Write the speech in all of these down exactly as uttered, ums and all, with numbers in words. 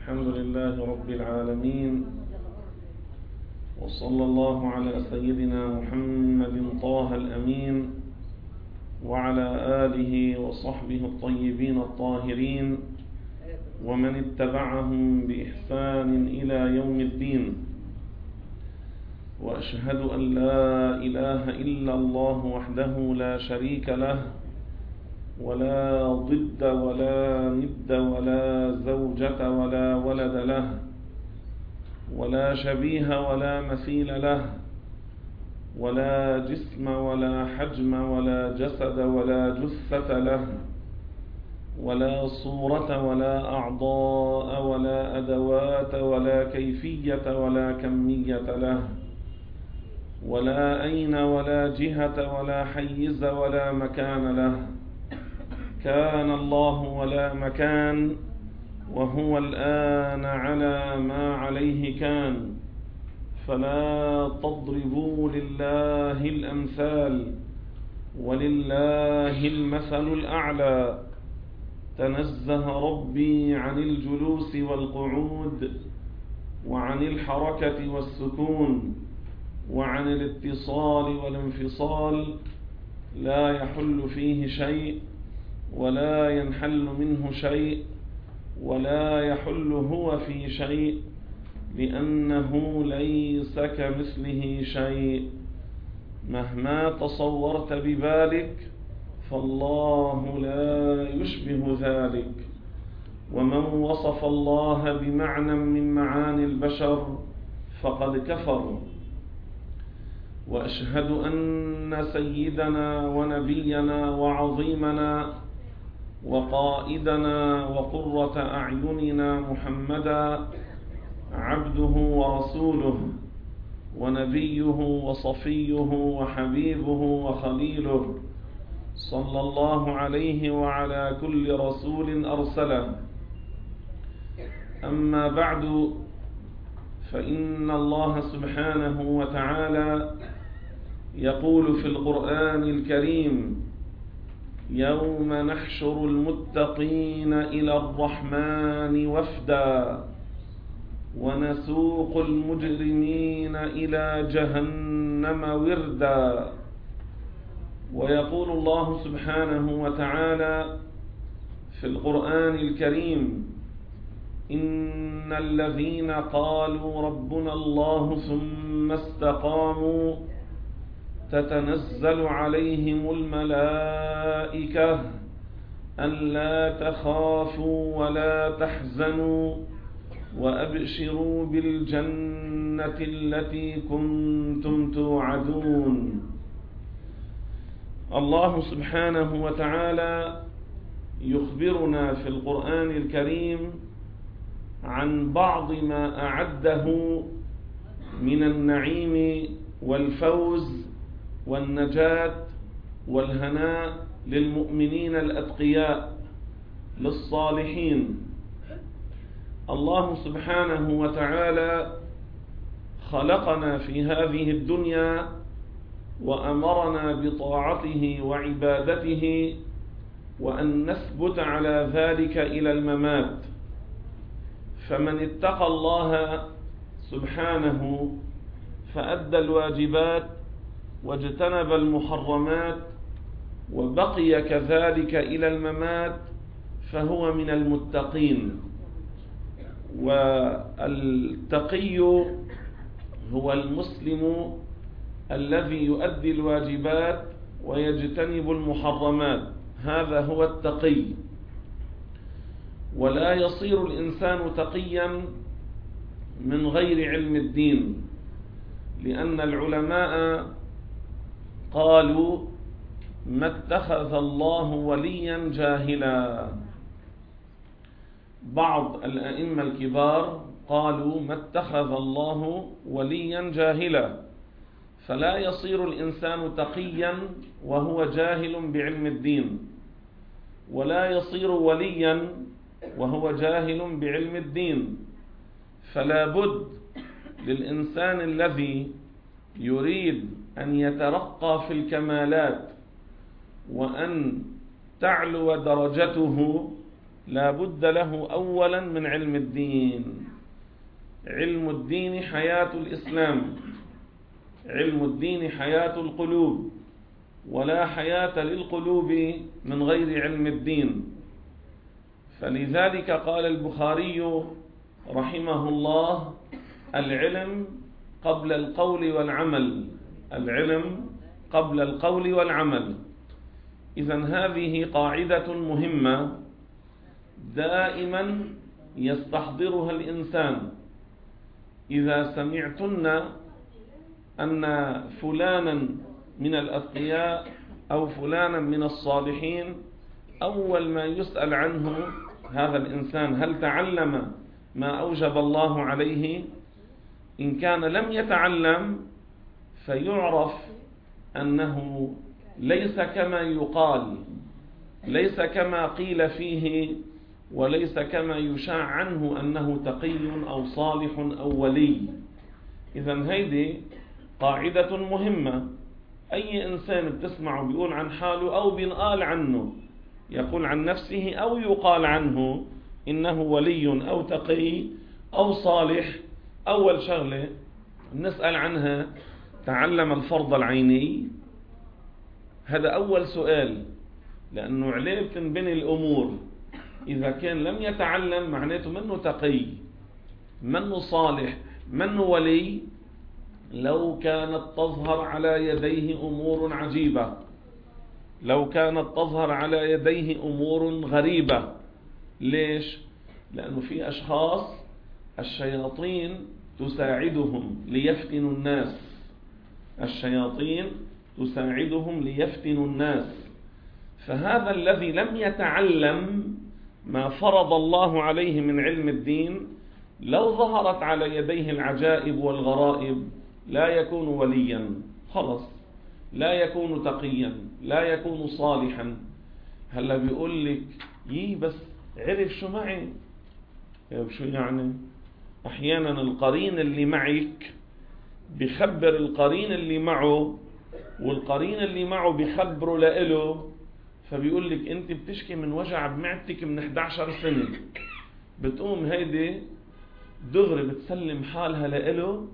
الحمد لله رب العالمين، وصلى الله على سيدنا محمد طه الأمين وعلى آله وصحبه الطيبين الطاهرين ومن اتبعهم بإحسان إلى يوم الدين. وأشهد أن لا إله إلا الله وحده لا شريك له، ولا ضد ولا ند ولا زوجة ولا ولد له، ولا شبيه ولا مثيل له، ولا جسم ولا حجم ولا جسد ولا جثة له، ولا صورة ولا أعضاء ولا أدوات ولا كيفية ولا كمية له، ولا أين ولا جهة ولا حيز ولا مكان له. كان الله ولا مكان، وهو الآن على ما عليه كان. فلا تضربوا لله الأمثال، ولله المثل الأعلى. تنزه ربي عن الجلوس والقعود، وعن الحركة والسكون، وعن الاتصال والانفصال. لا يحل فيه شيء ولا ينحل منه شيء، ولا يحل هو في شيء، لأنه ليس كمثله شيء. مهما تصورت ببالك فالله لا يشبه ذلك. ومن وصف الله بمعنى من معاني البشر فقد كفر. وأشهد أن سيدنا ونبينا وعظيمنا وقائدنا وقرة أعيننا محمدا عبده ورسوله ونبيه وصفيه وحبيبه وخليله، صلى الله عليه وعلى كل رسول أرسله. أما بعد، فإن الله سبحانه وتعالى يقول في القرآن الكريم: يوم نحشر المتقين إلى الرحمن وفدا، ونسوق المجرمين إلى جهنم وردا. ويقول الله سبحانه وتعالى في القرآن الكريم: إن الذين قالوا ربنا الله ثم استقاموا تتنزل عليهم الملائكة ألا تخافوا ولا تحزنوا وأبشروا بالجنة التي كنتم توعدون. الله سبحانه وتعالى يخبرنا في القرآن الكريم عن بعض ما أعده من النعيم والفوز والنجاة والهناء للمؤمنين الأتقياء للصالحين. الله سبحانه وتعالى خلقنا في هذه الدنيا وأمرنا بطاعته وعبادته، وأن نثبت على ذلك إلى الممات. فمن اتقى الله سبحانه فأدى الواجبات واجتنب المحرمات وبقي كذلك إلى الممات فهو من المتقين. والتقي هو المسلم الذي يؤدي الواجبات ويجتنب المحرمات، هذا هو التقي. ولا يصير الإنسان تقيا من غير علم الدين، لأن العلماء قالوا: ما اتخذ الله وليا جاهلا. بعض الأئمة الكبار قالوا: ما اتخذ الله وليا جاهلا. فلا يصير الإنسان تقيا وهو جاهل بعلم الدين، ولا يصير وليا وهو جاهل بعلم الدين. فلا بد للإنسان الذي يريد أن يترقى في الكمالات وأن تعلو درجته لا بد له أولا من علم الدين. علم الدين حياة الإسلام، علم الدين حياة القلوب، ولا حياة للقلوب من غير علم الدين. فلذلك قال البخاري رحمه الله: العلم قبل القول والعمل، العلم قبل القول والعمل. إذن هذه قاعدة مهمة دائما يستحضرها الإنسان. إذا سمعتن أن فلانا من الأتقياء أو فلانا من الصالحين، أول ما يسأل عنه هذا الإنسان: هل تعلم ما أوجب الله عليه؟ إن كان لم يتعلم فيعرف أنه ليس كما يقال، ليس كما قيل فيه، وليس كما يشاع عنه أنه تقي أو صالح أو ولي. إذن هيدي قاعدة مهمة. أي إنسان بتسمعه بيقول عن حاله أو بينقال عنه، يقول عن نفسه أو يقال عنه إنه ولي أو تقي أو صالح، أول شغلة نسأل عنها: تعلم الفرض العيني؟ هذا أول سؤال، لأنه عليه بتنبني الأمور. إذا كان لم يتعلم معناته منه تقي، منه صالح، منه ولي. لو كانت تظهر على يديه أمور عجيبة، لو كانت تظهر على يديه أمور غريبة. ليش؟ لأنه في أشخاص الشياطين تساعدهم ليفتنوا الناس، الشياطين تساعدهم ليفتنوا الناس. فهذا الذي لم يتعلم ما فرض الله عليه من علم الدين، لو ظهرت على يديه العجائب والغرائب لا يكون وليا، خلص لا يكون تقيا، لا يكون صالحا. هلا بيقول لك: يي بس عرف شو معي. شو يعني؟ أحيانا القرين اللي معك بيخبر القرين اللي معه، والقرين اللي معه بيخبره لإله. فبيقول لك: أنت بتشكي من وجع بمعدتك من إحدى عشرة سنة، بتقوم هيدي دغري بتسلم حالها لإله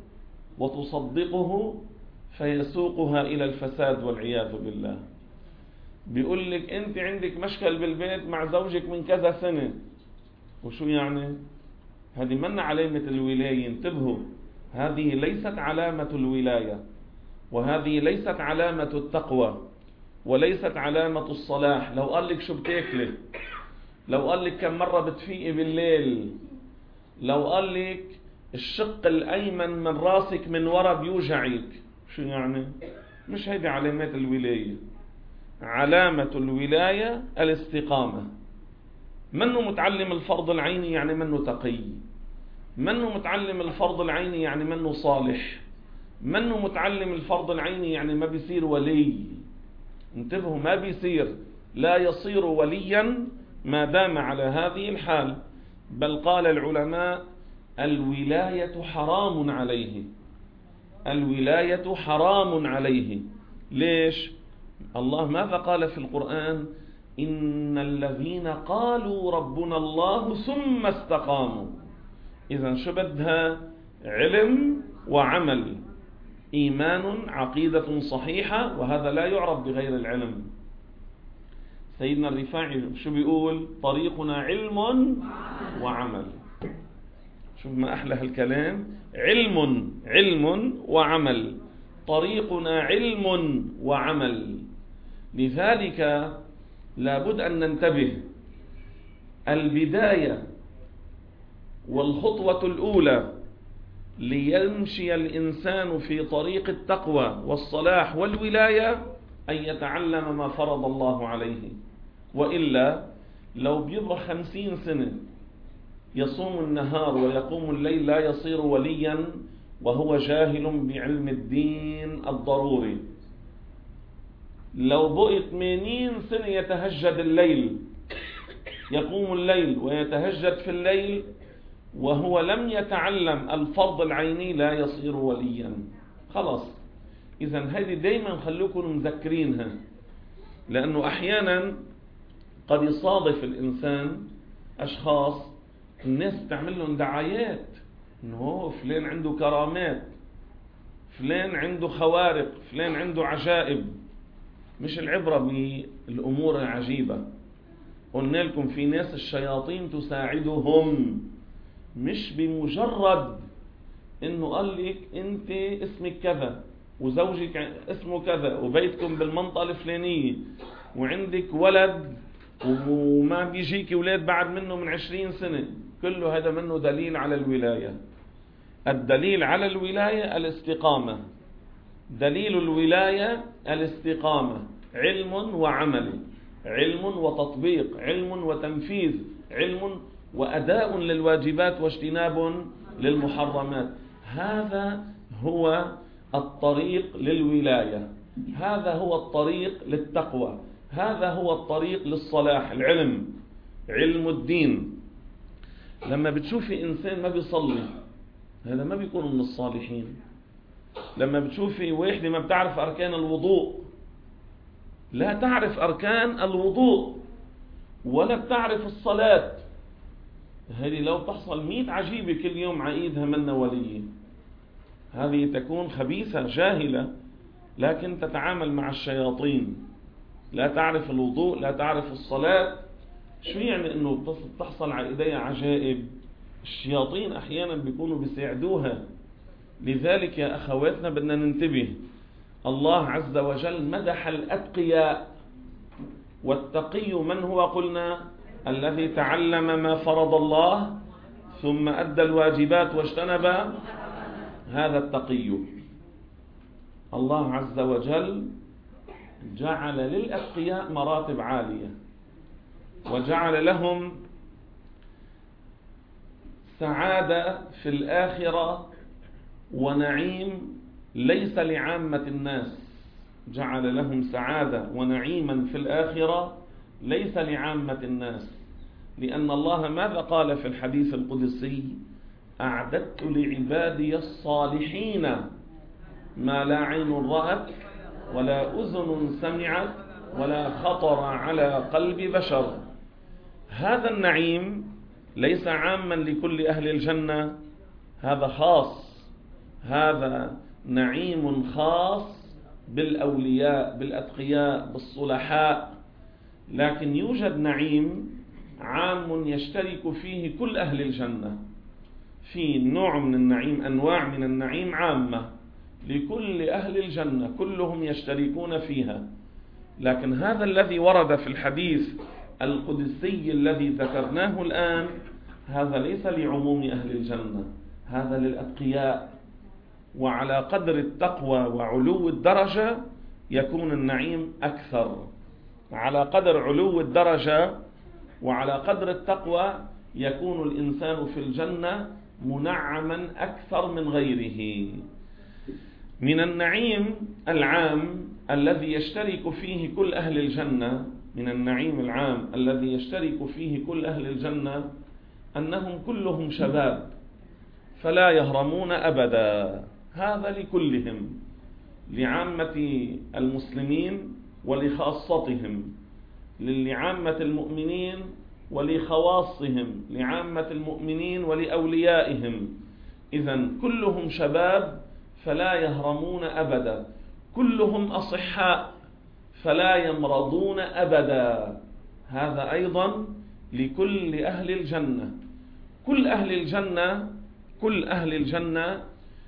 وتصدقه فيسوقها إلى الفساد والعياذ بالله. بيقول لك: أنت عندك مشكل بالبيت مع زوجك من كذا سنة. وشو يعني؟ هذه من علامة الولاية. انتبهوا، هذه ليست علامة الولاية، وهذه ليست علامة التقوى، وليست علامة الصلاح. لو قال لك شو بتاكلي، لو قال لك كم مرة بتفيقي بالليل، لو قال لك الشق الأيمن من راسك من ورا بيوجعك، شو يعني؟ مش هيدي علامات الولاية. علامة الولاية الاستقامة. منه متعلم الفرض العيني يعني منه تقي، منه متعلم الفرض العيني يعني منه صالح، منه متعلم الفرض العيني يعني ما بيصير ولي. انتبهوا، ما بيصير، لا يصير وليا ما دام على هذه الحال. بل قال العلماء: الولاية حرام عليه، الولاية حرام عليه. ليش؟ الله ماذا قال في القرآن؟ إن الذين قالوا ربنا الله ثم استقاموا. إذن شو بدها؟ علم وعمل، إيمان، عقيدة صحيحة، وهذا لا يعرف بغير العلم. سيدنا الرفاعي شو بيقول؟ طريقنا علم وعمل. شوف ما أحلى هالكلام، علم علم وعمل، طريقنا علم وعمل. لذلك لابد أن ننتبه. البداية والخطوة الأولى ليمشي الإنسان في طريق التقوى والصلاح والولاية أن يتعلم ما فرض الله عليه. وإلا لو بيبقى خمسين سنة يصوم النهار ويقوم الليل لا يصير وليا وهو جاهل بعلم الدين الضروري. لو بقي ثمانين سنة يتهجد الليل، يقوم الليل ويتهجد في الليل وهو لم يتعلم الفرض العيني لا يصير وليا. خلاص. إذن هذه دايما خلوكم مذكرينها، لأنه أحيانا قد يصادف الإنسان أشخاص الناس تعمل لهم دعايات إنه فلان عنده كرامات، فلان عنده خوارق، فلان عنده عجائب. مش العبرة بالأمور العجيبة. قلنا لكم في ناس الشياطين تساعدهم، مش بمجرد إنه قال لك أنت اسمك كذا وزوجك اسمه كذا وبيتكم بالمنطقة الفلانية وعندك ولد وما بيجيك أولاد بعد منه من عشرين سنة، كله هذا منه دليل على الولاية. الدليل على الولاية الاستقامة. دليل الولاية الاستقامة، علم وعمل، علم وتطبيق، علم وتنفيذ، علم وأداء للواجبات واجتناب للمحرمات. هذا هو الطريق للولاية، هذا هو الطريق للتقوى، هذا هو الطريق للصلاح. العلم، علم الدين. لما بتشوفي إنسان ما بيصلي هذا ما بيكون من الصالحين. لما بتشوفي واحدة ما بتعرف أركان الوضوء، لا تعرف أركان الوضوء ولا بتعرف الصلاة، هذه لو تحصل مئة عجيبة كل يوم عيدها منا وليه. هذه تكون خبيثة جاهلة لكن تتعامل مع الشياطين، لا تعرف الوضوء، لا تعرف الصلاة. شو يعني انه تحصل على ايديها عجائب؟ الشياطين احيانا بيكونوا بيساعدوها. لذلك يا اخواتنا بدنا ننتبه. الله عز وجل مدح الاتقياء، والتقي من هو؟ قلنا الذي تعلم ما فرض الله ثم أدى الواجبات واجتنب، هذا التقي. الله عز وجل جعل للأتقياء مراتب عالية، وجعل لهم سعادة في الآخرة ونعيم ليس لعامة الناس. جعل لهم سعادة ونعيما في الآخرة ليس لعامة الناس، لأن الله ماذا قال في الحديث القدسي؟ أعددت لعبادي الصالحين ما لا عين رأت ولا أذن سمعت ولا خطر على قلب بشر. هذا النعيم ليس عاما لكل أهل الجنة، هذا خاص، هذا نعيم خاص بالأولياء بالأتقياء بالصلحاء. لكن يوجد نعيم عام يشترك فيه كل أهل الجنة. في نوع من النعيم، أنواع من النعيم عامة لكل أهل الجنة، كلهم يشتركون فيها. لكن هذا الذي ورد في الحديث القدسي الذي ذكرناه الآن، هذا ليس لعموم أهل الجنة، هذا للأتقياء. وعلى قدر التقوى وعلو الدرجة يكون النعيم أكثر. على قدر علو الدرجة وعلى قدر التقوى يكون الإنسان في الجنة منعما أكثر من غيره. من النعيم العام الذي يشترك فيه كل أهل الجنة، من النعيم العام الذي يشترك فيه كل أهل الجنة أنهم كلهم شباب فلا يهرمون أبدا. هذا لكلهم، لعامة المسلمين ولخاصتهم، لعامة المؤمنين ولخواصهم، لعامة المؤمنين ولأوليائهم. إذن كلهم شباب فلا يهرمون أبدا، كلهم أصحاء فلا يمرضون أبدا. هذا أيضا لكل أهل الجنة. كل أهل الجنة كل أهل الجنة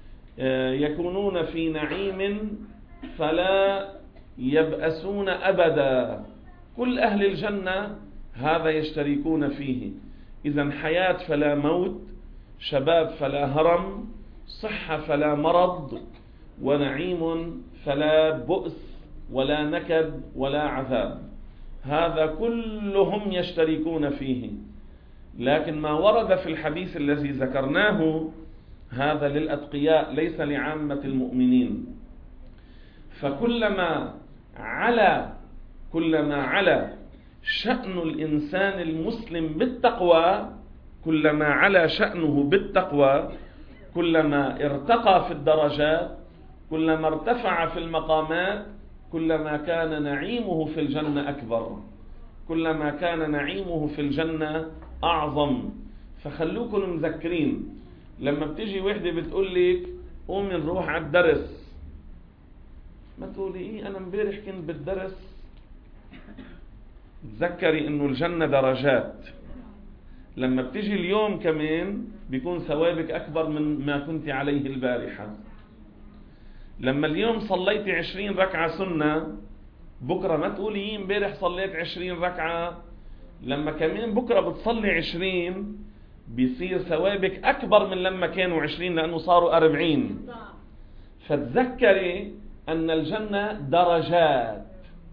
يكونون في نعيم فلا يبأسون أبدا. كل أهل الجنة هذا يشتركون فيه. إذن حياة فلا موت، شباب فلا هرم، صحة فلا مرض، ونعيم فلا بؤس ولا نكد ولا عذاب. هذا كلهم يشتركون فيه. لكن ما ورد في الحديث الذي ذكرناه هذا للأتقياء ليس لعامة المؤمنين. فكلما على كلما على شأن الإنسان المسلم بالتقوى، كلما على شأنه بالتقوى، كلما ارتقى في الدرجات، كلما ارتفع في المقامات، كلما كان نعيمه في الجنة أكبر، كلما كان نعيمه في الجنة أعظم. فخلوكم مذكرين لما بتيجي وحدة بتقول لك قومي نروح على الدرس، ما تقولي إيه أنا امبارح كنت بالدرس. تذكري إنه الجنة درجات، لما بتيجي اليوم كمان بيكون ثوابك أكبر من ما كنت عليه البارحة. لما اليوم صليتي عشرين ركعة سنة، بكرة ما تقولي إيه امبارح صليت عشرين ركعة. لما كمان بكرة بتصلي عشرين بيصير ثوابك أكبر من لما كانوا عشرين، لأنه صاروا أربعين. فتذكري أن الجنة درجات،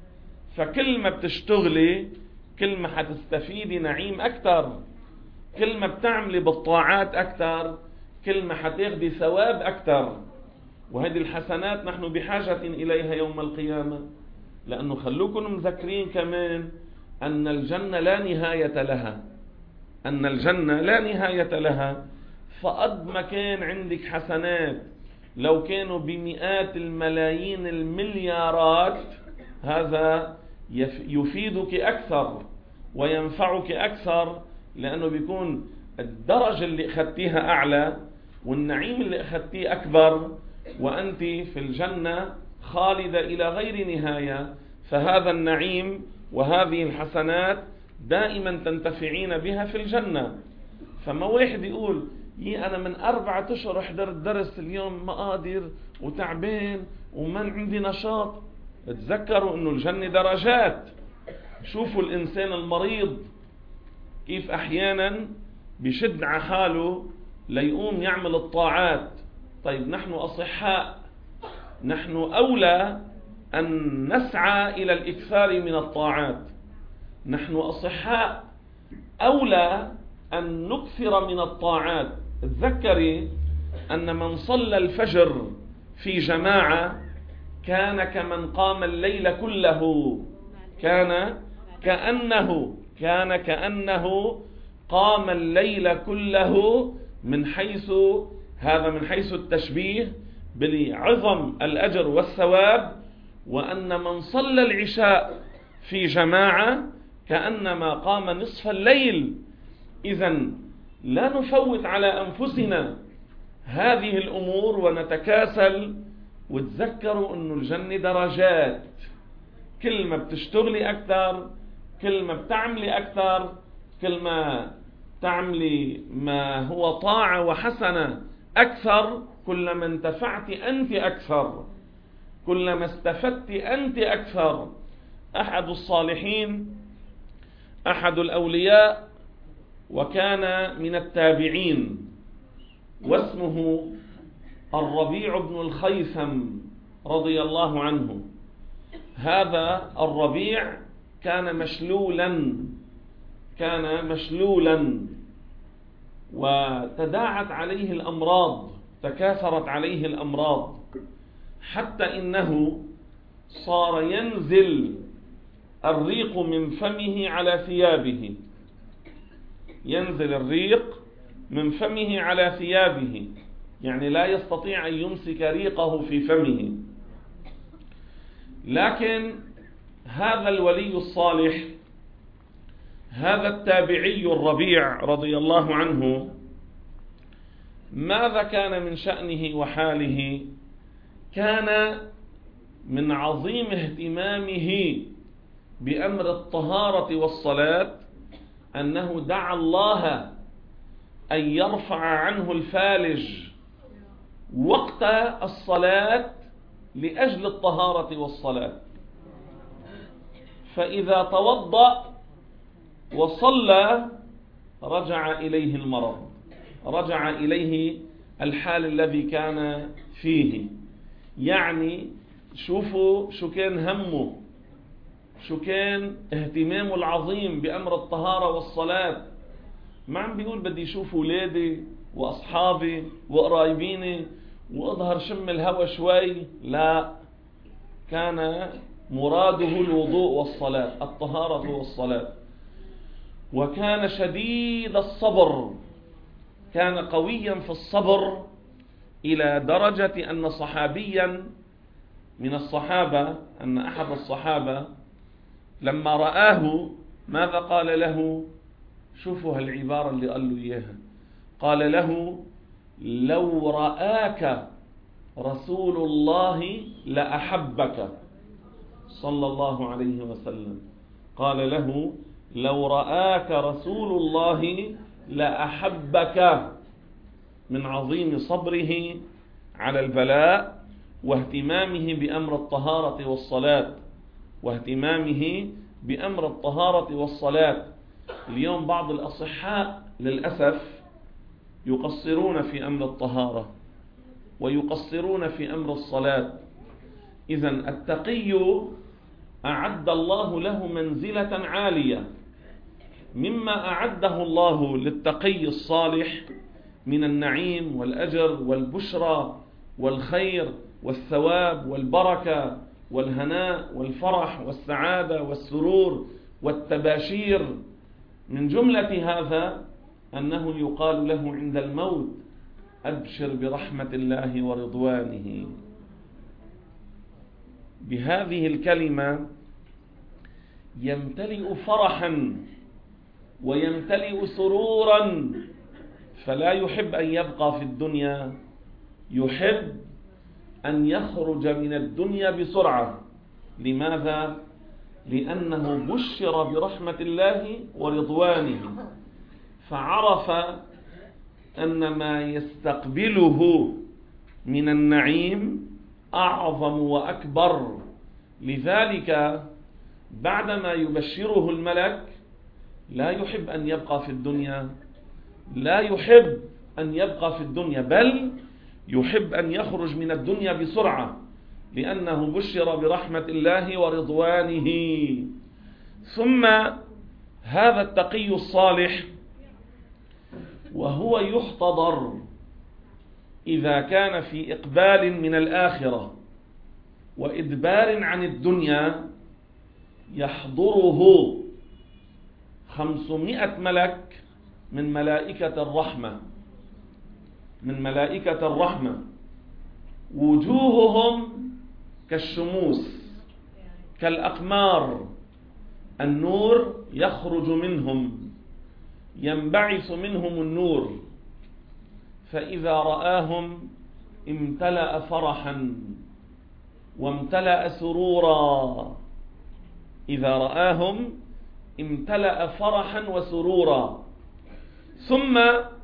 فكل ما بتشتغلي كل ما حتستفيدي نعيم أكتر، كل ما بتعملي بالطاعات أكتر كل ما حتاخدي ثواب أكتر. وهذه الحسنات نحن بحاجة إليها يوم القيامة، لأنه خلوكم مذكرين كمان أن الجنة لا نهاية لها، أن الجنة لا نهاية لها. فقد ما كان عندك حسنات لو كانوا بمئات الملايين المليارات، هذا يفيدك أكثر وينفعك أكثر، لأنه بيكون الدرجة اللي أخذتيها أعلى والنعيم اللي أخذتيه أكبر، وأنت في الجنة خالدة إلى غير نهاية. فهذا النعيم وهذه الحسنات دائما تنتفعين بها في الجنة. فما واحد يقول يي أنا من أربعة أشهر أحضر الدرس، اليوم ما قادر وتعبان وما عندي نشاط. تذكروا أنه الجنة درجات. شوفوا الإنسان المريض كيف أحيانا بيشد على حاله ليقوم يعمل الطاعات. طيب نحن أصحاء، نحن أولى أن نسعى إلى الإكثار من الطاعات. نحن أصحاء أولى أن نكثر من الطاعات. تذكري أن من صلى الفجر في جماعة كان كمن قام الليل كله، كان كأنه كان كأنه قام الليل كله، من حيث هذا من حيث التشبيه بعظم الأجر والثواب. وأن من صلى العشاء في جماعة كأنما قام نصف الليل. إذن لا نفوت على أنفسنا هذه الأمور ونتكاسل. وتذكروا أن الجنة درجات، كل ما بتشتغلي أكثر كل ما بتعملي أكثر، كل ما تعملي ما هو طاعة وحسنة أكثر، كلما انتفعت أنت أكثر، كلما استفدت أنت أكثر. أحد الصالحين أحد الأولياء وكان من التابعين، واسمه الربيع بن الخيثم رضي الله عنه. هذا الربيع كان مشلولا كان مشلولا وتداعت عليه الأمراض، تكاثرت عليه الأمراض، حتى إنه صار ينزل الريق من فمه على ثيابه، ينزل الريق من فمه على ثيابه، يعني لا يستطيع أن يمسك ريقه في فمه. لكن هذا الولي الصالح، هذا التابعي الربيع رضي الله عنه، ماذا كان من شأنه وحاله؟ كان من عظيم اهتمامه بأمر الطهارة والصلاة أنه دعا الله أن يرفع عنه الفالج وقت الصلاة لأجل الطهارة والصلاة. فإذا توضأ وصلى رجع إليه المرض، رجع إليه الحال الذي كان فيه. يعني شوفوا شو كان همه، شو كان اهتمامه العظيم بأمر الطهارة والصلاة. ما عم بيقول بدي اشوف ولادي واصحابي وقرايبيني واظهر شم الهوى شوي، لا، كان مراده الوضوء والصلاة، الطهارة والصلاة. وكان شديد الصبر، كان قويا في الصبر إلى درجة أن صحابيا من الصحابة، أن أحد الصحابة لما رآه ماذا قال له؟ شوفوا هالعبارة اللي قال له إياها، قال له لو رآك رسول الله لأحبك صلى الله عليه وسلم. قال له لو رآك رسول الله لأحبك، من عظيم صبره على البلاء واهتمامه بأمر الطهارة والصلاة واهتمامه بأمر الطهارة والصلاة. اليوم بعض الأصحاء للأسف يقصرون في أمر الطهارة ويقصرون في أمر الصلاة. إذن التقي أعد الله له منزلة عالية، مما أعده الله للتقي الصالح من النعيم والأجر والبشرى والخير والثواب والبركة والهناء والفرح والسعادة والسرور والتباشير. من جملة هذا أنه يقال له عند الموت أبشر برحمة الله ورضوانه. بهذه الكلمة يمتلئ فرحا ويمتلئ سرورا، فلا يحب أن يبقى في الدنيا، يحب أن يخرج من الدنيا بسرعة. لماذا؟ لأنه بشر برحمة الله ورضوانه، فعرف أن ما يستقبله من النعيم أعظم وأكبر. لذلك بعدما يبشره الملك لا يحب أن يبقى في الدنيا، لا يحب أن يبقى في الدنيا، بل يحب أن يخرج من الدنيا بسرعة، لأنه بشر برحمة الله ورضوانه. ثم هذا التقي الصالح وهو يحتضر إذا كان في إقبال من الآخرة وإدبار عن الدنيا، يحضره خمسمائة ملك من ملائكة الرحمة من ملائكة الرحمة وجوههم كالشموس كالأقمار، النور يخرج منهم، ينبعث منهم النور، فإذا رآهم امتلأ فرحا وامتلأ سرورا. إذا رآهم امتلأ فرحا وسرورا. ثم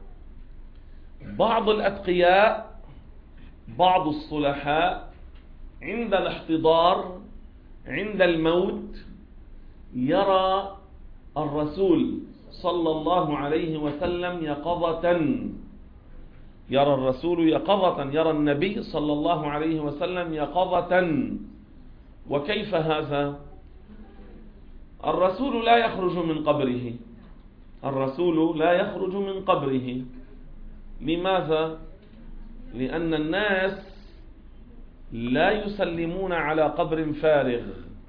بعض الأتقياء، بعض الصلحاء، عند الاحتضار عند الموت يرى الرسول صلى الله عليه وسلم يقظة، يرى الرسول يقظة، يرى النبي صلى الله عليه وسلم يقظة. وكيف هذا؟ الرسول لا يخرج من قبره، الرسول لا يخرج من قبره. لماذا؟ لأن الناس لا يسلمون على قبر فارغ.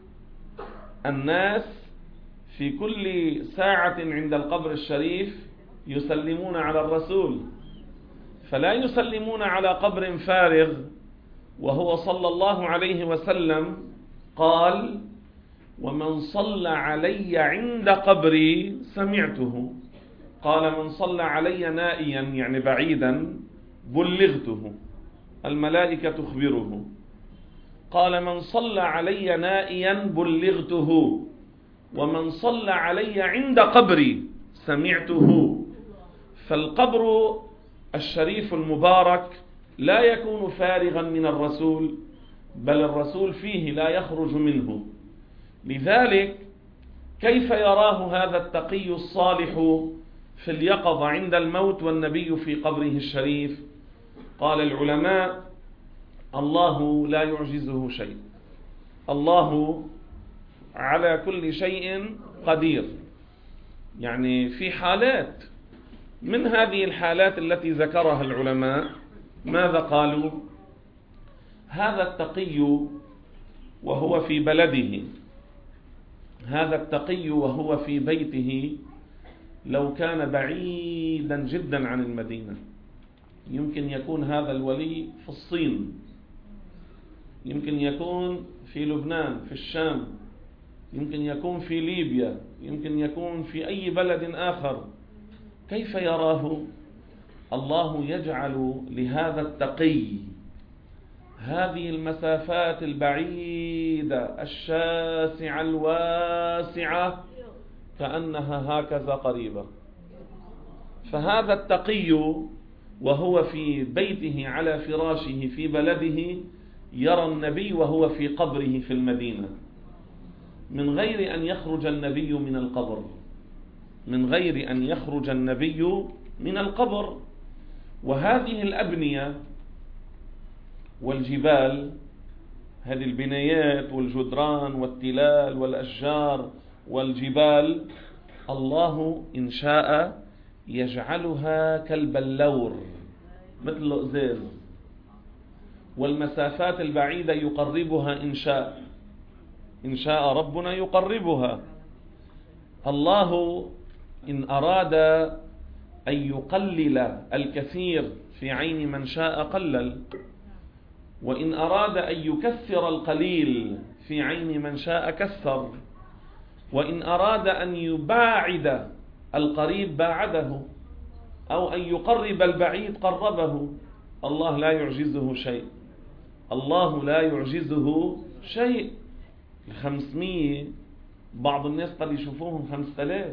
الناس في كل ساعة عند القبر الشريف يسلمون على الرسول، فلا يسلمون على قبر فارغ. وهو صلى الله عليه وسلم قال: ومن صلى علي عند قبري سمعته. قال: من صلى علي نائيا يعني بعيدا بلغته، الملائكة تخبره. قال: من صلى علي نائيا بلغته، ومن صلى علي عند قبري سمعته. فالقبر الشريف المبارك لا يكون فارغا من الرسول، بل الرسول فيه لا يخرج منه. لذلك كيف يراه هذا التقي الصالح في اليقظة عند الموت والنبي في قبره الشريف؟ قال العلماء: الله لا يعجزه شيء، الله على كل شيء قدير. يعني في حالات من هذه الحالات التي ذكرها العلماء ماذا قالوا؟ هذا التقي وهو في بلده، هذا التقي وهو في بيته، لو كان بعيدا جدا عن المدينة، يمكن يكون هذا الولي في الصين، يمكن يكون في لبنان، في الشام، يمكن يكون في ليبيا، يمكن يكون في أي بلد آخر، كيف يراه؟ الله يجعل لهذا التقي هذه المسافات البعيدة الشاسعة الواسعة كأنها هكذا قريبة. فهذا التقي وهو في بيته على فراشه في بلده يرى النبي وهو في قبره في المدينة، من غير أن يخرج النبي من القبر، من غير أن يخرج النبي من القبر. وهذه الأبنية والجبال، هذه البنايات والجدران والتلال والأشجار والجبال، الله إن شاء يجعلها كالبلور مثل الأزاز، والمسافات البعيدة يقربها إن شاء، إن شاء ربنا يقربها. الله إن أراد أن يقلل الكثير في عين من شاء قلل، وإن أراد أن يكثر القليل في عين من شاء كثر، وإن أراد أن يباعد القريب باعده، أو أن يقرب البعيد قربه. الله لا يعجزه شيء، الله لا يعجزه شيء. الخمسمية بعض الناس قد يشوفوهم خمسة آلاف.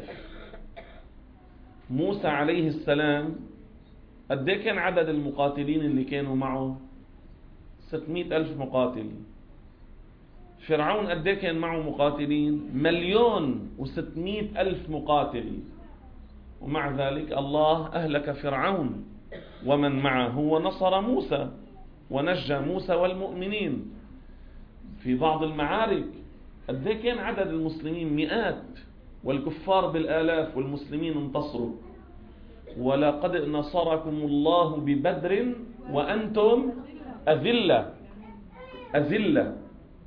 موسى عليه السلام قد ايه كان عدد المقاتلين اللي كانوا معه؟ ستمائة ألف مقاتل. فرعون قد ايه كان معه مقاتلين؟ مليون وستمائة ألف مقاتل. ومع ذلك الله أهلك فرعون ومن معه ونصر موسى ونجى موسى والمؤمنين. في بعض المعارك قد ايه كان عدد المسلمين؟ مئات، والكفار بالآلاف، والمسلمين انتصروا. ولقد نصركم الله ببدر وأنتم أذلة أذلة.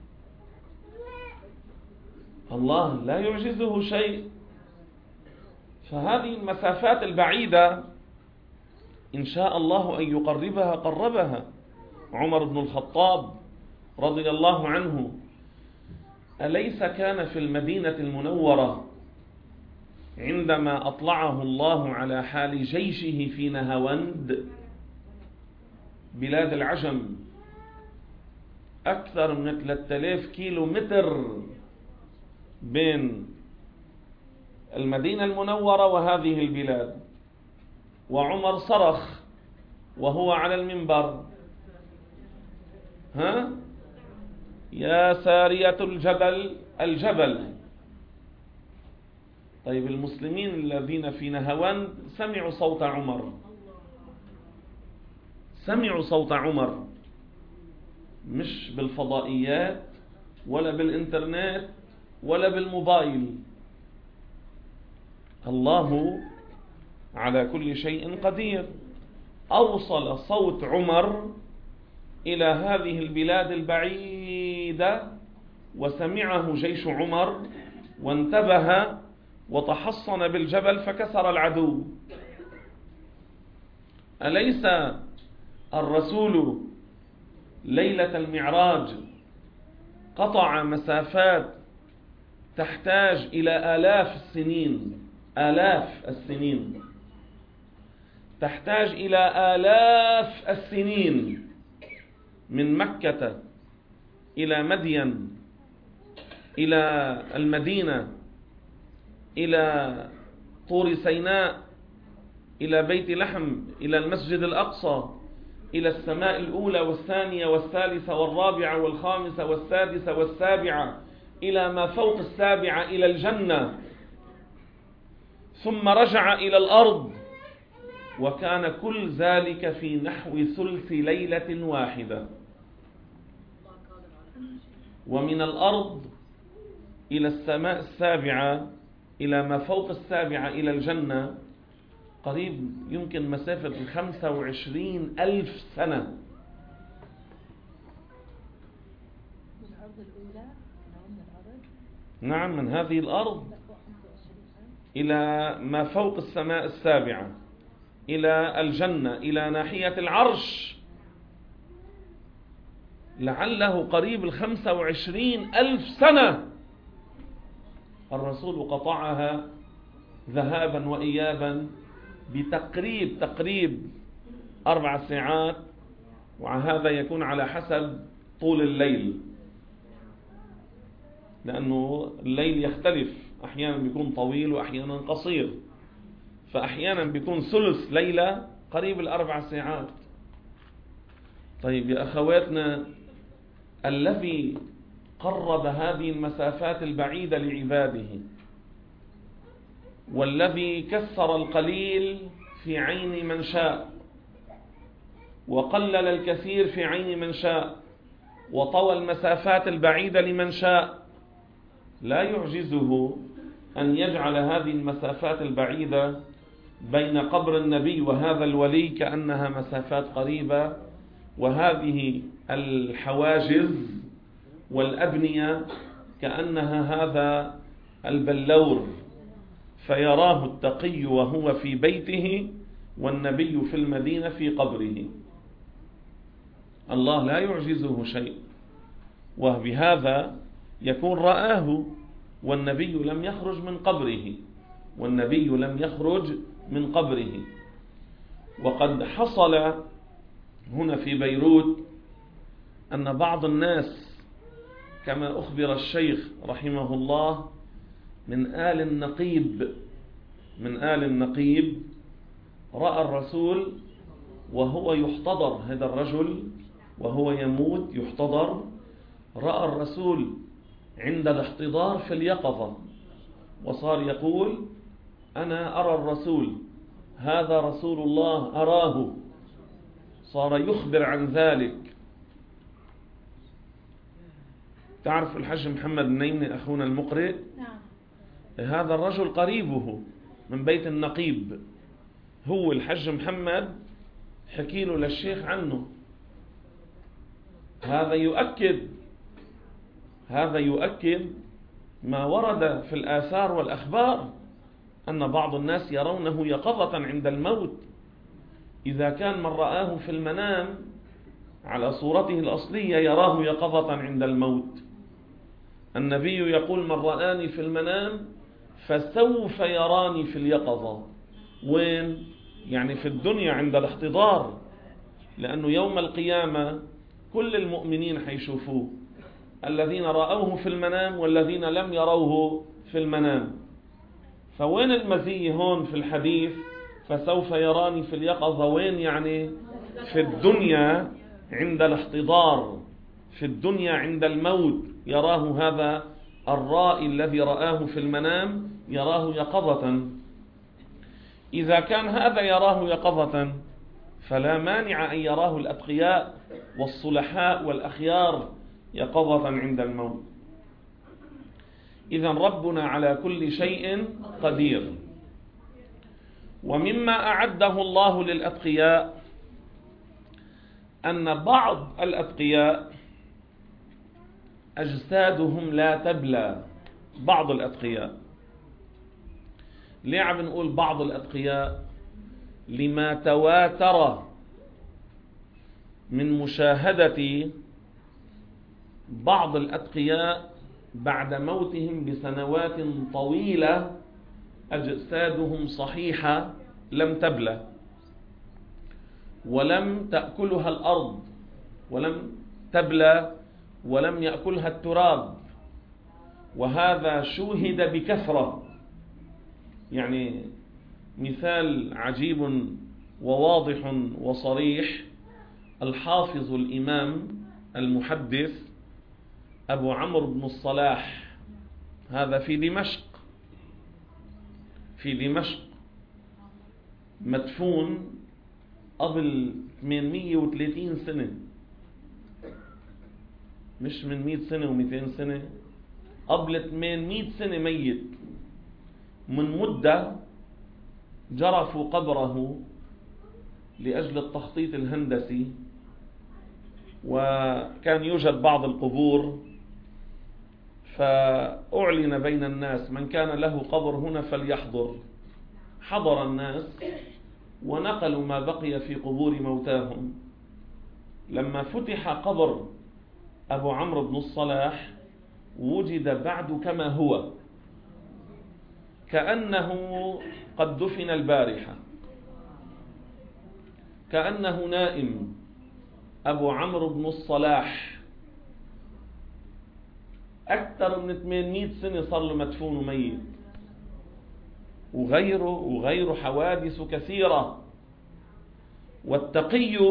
الله لا يعجزه شيء. فهذه المسافات البعيدة إن شاء الله أن يقربها قربها. عمر بن الخطاب رضي الله عنه أليس كان في المدينة المنورة عندما أطلعه الله على حال جيشه في نهاوند بلاد العجم أكثر من ثلاثة آلاف كيلو متر بين المدينة المنورة وهذه البلاد، وعمر صرخ وهو على المنبر: ها يا سارية الجبل الجبل. طيب المسلمين الذين في نهاوند سمعوا صوت عمر، سمعوا صوت عمر، مش بالفضائيات ولا بالإنترنت ولا بالموبايل. الله على كل شيء قدير. أوصل صوت عمر إلى هذه البلاد البعيدة، وسمعه جيش عمر وانتبه وتحصن بالجبل فكسر العدو. أليس الرسول ليلة المعراج قطع مسافات تحتاج إلى آلاف السنين، آلاف السنين، تحتاج إلى آلاف السنين، من مكة إلى مدين، إلى المدينة، إلى طور سيناء، إلى بيت لحم، إلى المسجد الأقصى، إلى السماء الأولى والثانية والثالثة والرابعة والخامسة والسادسة والسابعة، إلى ما فوق السابعة، إلى الجنة، ثم رجع إلى الأرض، وكان كل ذلك في نحو ثلث ليلة واحدة. ومن الأرض إلى السماء السابعة، إلى ما فوق السابعة، إلى الجنة، قريب يمكن مسافة خمسة وعشرين ألف سنة. نعم، من هذه الأرض إلى ما فوق السماء السابعة، إلى الجنة، إلى ناحية العرش، لعله قريب الخمسة وعشرين ألف سنة. الرسول قطعها ذهابا وإيابا بتقريب تقريب أربع ساعات، وهذا يكون على حسب طول الليل، لأنه الليل يختلف، أحيانا بيكون طويل وأحيانا قصير، فأحيانا بيكون ثلث ليلة قريب الأربع ساعات. طيب يا أخواتنا، الذي قرب هذه المسافات البعيدة لعباده، والذي كسر القليل في عين من شاء، وقلل الكثير في عين من شاء، وطوى المسافات البعيدة لمن شاء، لا يعجزه أن يجعل هذه المسافات البعيدة بين قبر النبي وهذا الولي كأنها مسافات قريبة، وهذه الحواجز والأبنية كأنها هذا البلور، فيراه التقي وهو في بيته والنبي في المدينة في قبره. الله لا يعجزه شيء، وبهذا يكون رآه والنبي لم يخرج من قبره، والنبي لم يخرج من قبره. وقد حصل هنا في بيروت أن بعض الناس كما أخبر الشيخ رحمه الله من آل النقيب من آل النقيب رأى الرسول وهو يحتضر، هذا الرجل وهو يموت يحتضر، رأى الرسول عند الاحتضار في اليقظة، وصار يقول: أنا أرى الرسول، هذا رسول الله أراه، صار يخبر عن ذلك. تعرف الحج محمد النيمني أخونا المقرئ؟ هذا الرجل قريبه من بيت النقيب، هو الحج محمد حكي له للشيخ عنه. هذا يؤكد هذا يؤكد ما ورد في الآثار والأخبار أن بعض الناس يرونه يقظة عند الموت. إذا كان من رآه في المنام على صورته الأصلية يراه يقظة عند الموت. النبي يقول: من رآني في المنام فسوف يراني في اليقظة. وين؟ يعني في الدنيا عند الاحتضار، لأنه يوم القيامة كل المؤمنين حيشوفوه، الذين رأوه في المنام والذين لم يروه في المنام. فوين المزية هون في الحديث فسوف يراني في اليقظة؟ وين يعني؟ في الدنيا عند الاحتضار، في الدنيا عند الموت يراه هذا الرائي الذي رآه في المنام يراه يقظة. إذا كان هذا يراه يقظة فلا مانع أن يراه الأتقياء والصلحاء والأخيار يقظة عند الموت. إذن ربنا على كل شيء قدير. ومما أعده الله للأتقياء أن بعض الأتقياء أجسادهم لا تبلى. بعض الأتقياء، ليه عم نقول بعض الأتقياء؟ لما تواتر من مشاهدة بعض الأتقياء بعد موتهم بسنوات طويلة أجسادهم صحيحة لم تبلى ولم تأكلها الأرض، ولم تبلى ولم يأكلها التراب، وهذا شوهد بكثرة. يعني مثال عجيب وواضح وصريح: الحافظ الإمام المحدث أبو عمرو بن الصلاح، هذا في دمشق في دمشق مدفون قبل ثمانمئة وثلاثين سنة، مش من مئة سنة ومئتين سنة، قبل ثمانمئة سنة ميت. من مدة جرفوا قبره لأجل التخطيط الهندسي، وكان يوجد بعض القبور، فأعلن بين الناس من كان له قبر هنا فليحضر. حضر الناس ونقلوا ما بقي في قبور موتاهم. لما فتح قبر أبو عمرو بن الصلاح وجد بعد كما هو، كأنه قد دفن البارحة، كأنه نائم. أبو عمرو بن الصلاح أكثر من ثمانمائة سنة صار له مدفون وميت، وغيره وغيره حوادث كثيرة. والتقي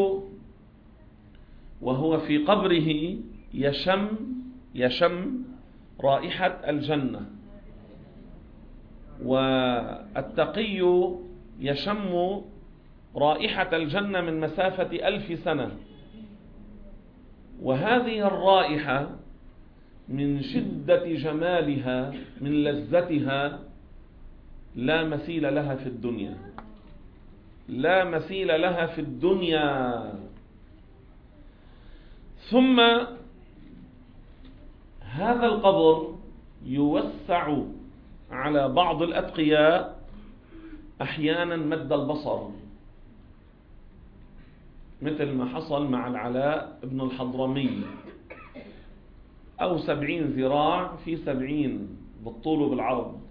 وهو في قبره يشم يشم رائحة الجنة، والتقي يشم رائحة الجنة من مسافة ألف سنة، وهذه الرائحة من شدة جمالها من لذتها لا مثيل لها في الدنيا، لا مثيل لها في الدنيا. ثم هذا القبر يوسع على بعض الأتقياء أحيانا مد البصر، مثل ما حصل مع العلاء بن الحضرمي، أو سبعين ذراع في سبعين بالطول وبالعرض،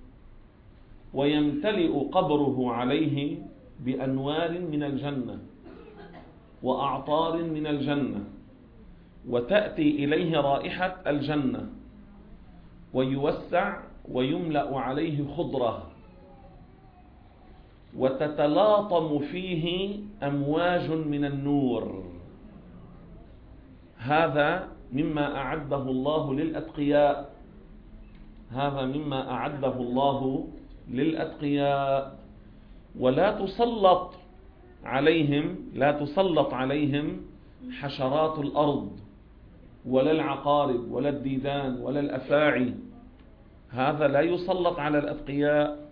ويمتلئ قبره عليه بأنوار من الجنة وأعطار من الجنة، وتأتي إليه رائحة الجنة، ويوسع ويملأ عليه خضرة، وتتلاطم فيه أمواج من النور. هذا مما أعده الله للأتقياء، هذا مما أعده الله للأتقياء. ولا تسلط عليهم لا تسلط عليهم حشرات الأرض ولا العقارب ولا الديدان ولا الأفاعي، هذا لا يسلط على الأتقياء.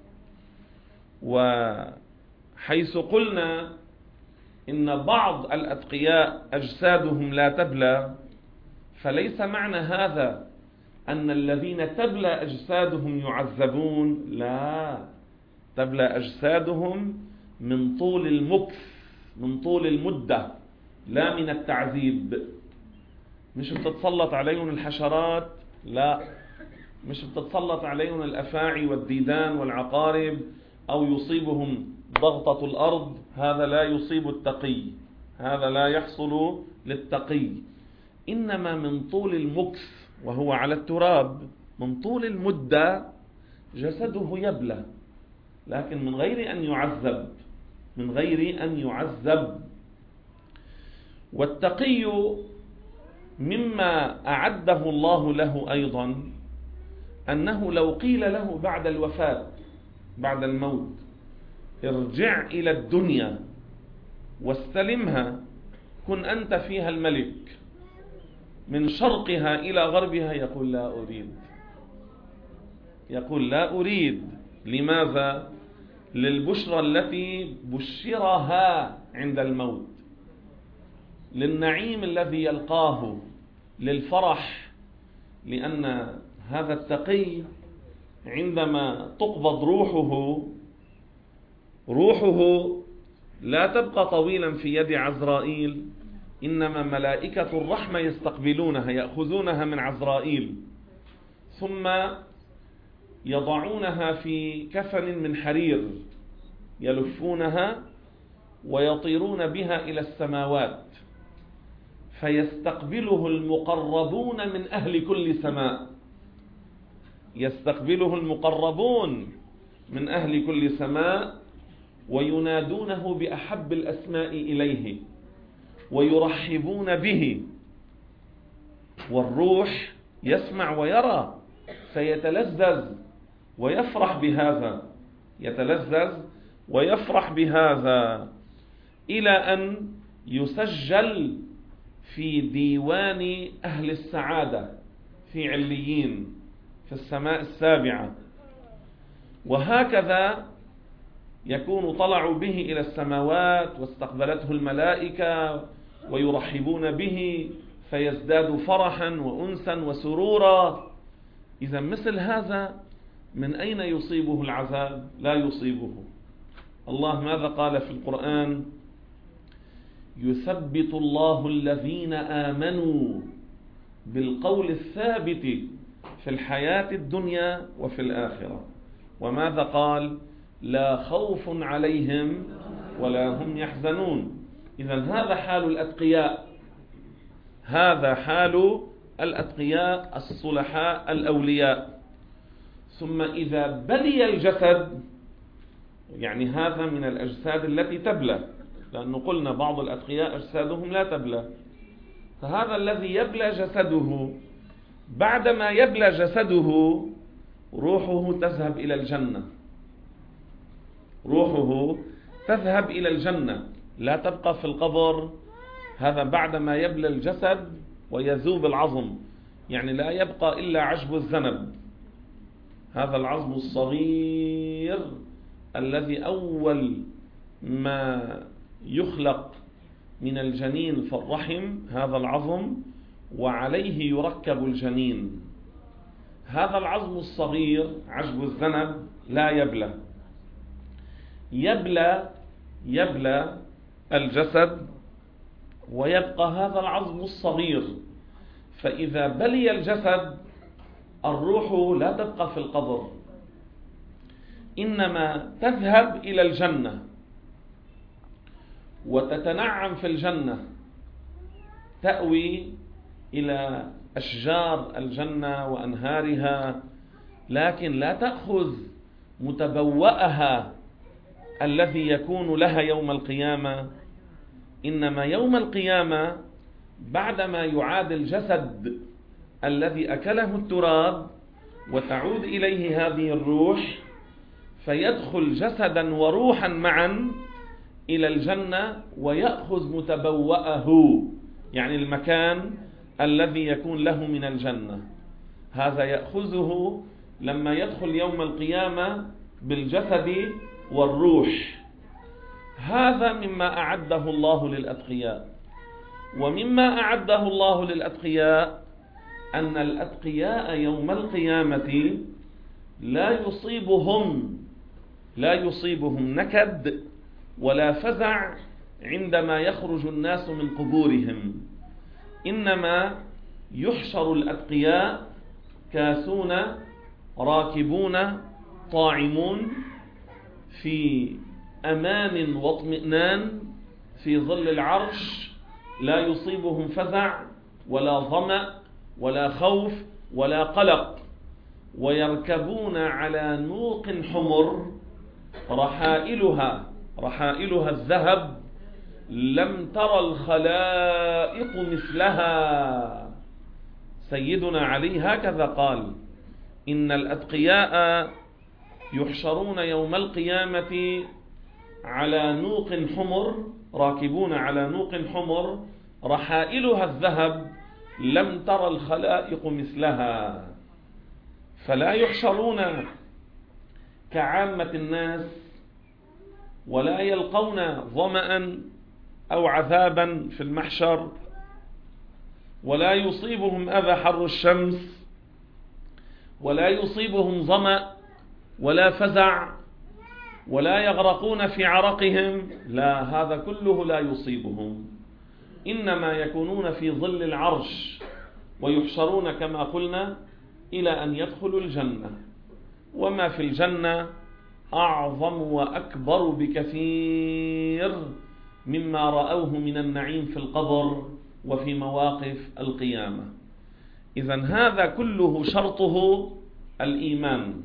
وحيث قلنا إن بعض الأتقياء أجسادهم لا تبلى، فليس معنى هذا أن الذين تبلى أجسادهم يعذبون، لا، تبلى أجسادهم من طول المكث، من طول المدة، لا من التعذيب. مش بتتسلط عليهم الحشرات، لا، مش بتتسلط عليهم الأفاعي والديدان والعقارب، أو يصيبهم ضغطة الأرض، هذا لا يصيب التقي، هذا لا يحصل للتقي. إنما من طول المكث وهو على التراب، من طول المدة جسده يبلى، لكن من غير أن يعذب، من غير أن يعذب. والتقي مما أعده الله له أيضا أنه لو قيل له بعد الوفاة، بعد الموت، ارجع إلى الدنيا واستلمها، كن أنت فيها الملك، من شرقها إلى غربها، يقول لا أريد، يقول لا أريد. لماذا؟ للبشرى التي بشرها عند الموت، للنعيم الذي يلقاه، للفرح. لأن هذا التقي عندما تقبض روحه، روحه لا تبقى طويلا في يد عزرائيل، إنما ملائكة الرحمة يستقبلونها، يأخذونها من عزرائيل، ثم يضعونها في كفن من حرير، يلفونها ويطيرون بها إلى السماوات، فيستقبله المقربون من أهل كل سماء، يستقبله المقربون من أهل كل سماء، وينادونه بأحب الأسماء إليه، ويرحبون به، والروح يسمع ويرى، فيتلذذ ويفرح بهذا، يتلذذ ويفرح بهذا، إلى أن يسجل في ديوان أهل السعادة في عليين في السماء السابعة. وهكذا يكون طلعوا به إلى السماوات واستقبلته الملائكة ويرحبون به، فيزداد فرحا وأنسا وسرورا. إذا مثل هذا من أين يصيبه العذاب؟ لا يصيبه. الله ماذا قال في القرآن؟ يثبت الله الذين آمنوا بالقول الثابت في الحياة الدنيا وفي الآخرة، وماذا قال؟ لا خوف عليهم ولا هم يحزنون. إذن هذا حال الأتقياء، هذا حال الأتقياء الصلحاء الأولياء. ثم إذا بلي الجسد، يعني هذا من الأجساد التي تبلى، لأنه قلنا بعض الأتقياء أجسادهم لا تبلى، فهذا الذي يبلى جسده، بعدما يبلى جسده روحه تذهب إلى الجنة، روحه تذهب إلى الجنة، لا تبقى في القبر. هذا بعدما يبلى الجسد ويذوب العظم، يعني لا يبقى إلا عشب الذنب، هذا العظم الصغير الذي أول ما يخلق من الجنين في الرحم، هذا العظم وعليه يركب الجنين. هذا العظم الصغير عشب الذنب لا يبلى، يبلى يبلى الجسد ويبقى هذا العظم الصغير. فإذا بلي الجسد الروح لا تبقى في القبر، إنما تذهب إلى الجنة وتتنعم في الجنة، تأوي إلى أشجار الجنة وأنهارها، لكن لا تأخذ متبوأها الذي يكون لها يوم القيامة. إنما يوم القيامة بعدما يعاد الجسد الذي أكله التراب وتعود إليه هذه الروح، فيدخل جسدا وروحا معا إلى الجنة ويأخذ متبوأه، يعني المكان الذي يكون له من الجنة. هذا يأخذه لما يدخل يوم القيامة بالجسد والروح. هذا مما أعده الله للأتقياء. ومما أعده الله للأتقياء أن الأتقياء يوم القيامة لا يصيبهم لا يصيبهم نكد ولا فزع عندما يخرج الناس من قبورهم، إنما يحشر الأتقياء كاسون راكبون طاعمون في أمان واطمئنان في ظل العرش، لا يصيبهم فزع ولا ظمأ ولا خوف ولا قلق، ويركبون على نوق حمر رحائلها رحائلها الذهب لم تر الخلائق مثلها. سيدنا علي هكذا قال: إن الأتقياء يحشرون يوم القيامة على نوق حمر، راكبون على نوق حمر رحائلها الذهب لم تر الخلائق مثلها. فلا يحشرون كعامة الناس، ولا يلقون ظمأ أو عذابا في المحشر، ولا يصيبهم أذى حر الشمس، ولا يصيبهم ظمأ ولا فزع، ولا يغرقون في عرقهم، لا، هذا كله لا يصيبهم. إنما يكونون في ظل العرش ويحشرون كما قلنا إلى أن يدخلوا الجنة. وما في الجنة أعظم وأكبر بكثير مما رأوه من النعيم في القبر وفي مواقف القيامة. إذن هذا كله شرطه الإيمان،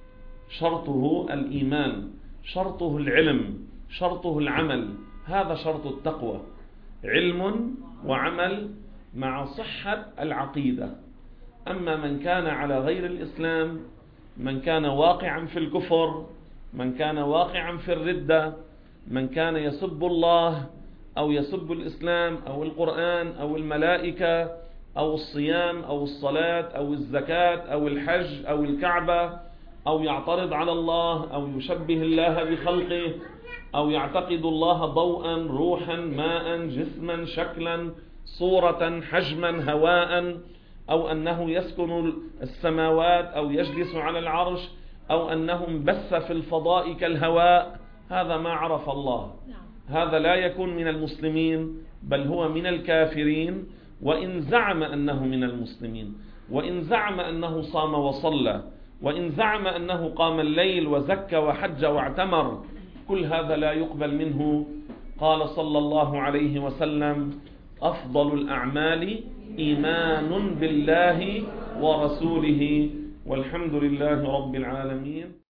شرطه الإيمان، شرطه العلم، شرطه العمل. هذا شرط التقوى، علم وعمل مع صحة العقيدة. أما من كان على غير الإسلام، من كان واقعا في الكفر، من كان واقعا في الردة، من كان يسب الله أو يسب الإسلام أو القرآن أو الملائكة أو الصيام أو الصلاة أو الزكاة أو الحج أو الكعبة، أو يعترض على الله أو يشبه الله بخلقه، أو يعتقد الله ضوءا روحا ماء جسما شكلا صورة حجما هواء، أو أنه يسكن السماوات أو يجلس على العرش، أو أنه بث في الفضاء كالهواء، هذا ما عرف الله. هذا لا يكون من المسلمين، بل هو من الكافرين. وإن زعم أنه من المسلمين، وإن زعم أنه صام وصلى، وإن زعم أنه قام الليل وزكى وحج واعتمر، كل هذا لا يقبل منه. قال صلى الله عليه وسلم: أفضل الأعمال إيمان بالله ورسوله، والحمد لله رب العالمين.